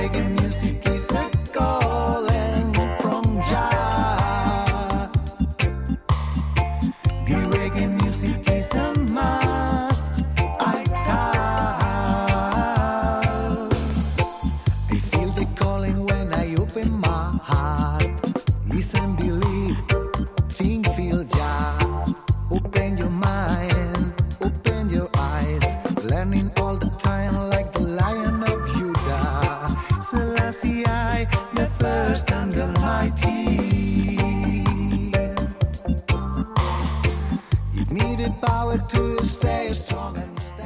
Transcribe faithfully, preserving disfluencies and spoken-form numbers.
reggae music is a calling from Jah. The reggae music is a must, I tell. I feel the calling when I open my heart. Listen, believe, think, feel Jah. Open your mind, open your eyes. Learning all the time like the Lion of Judah. Selassie I, the first and almighty. Give me the power to stay strong and stay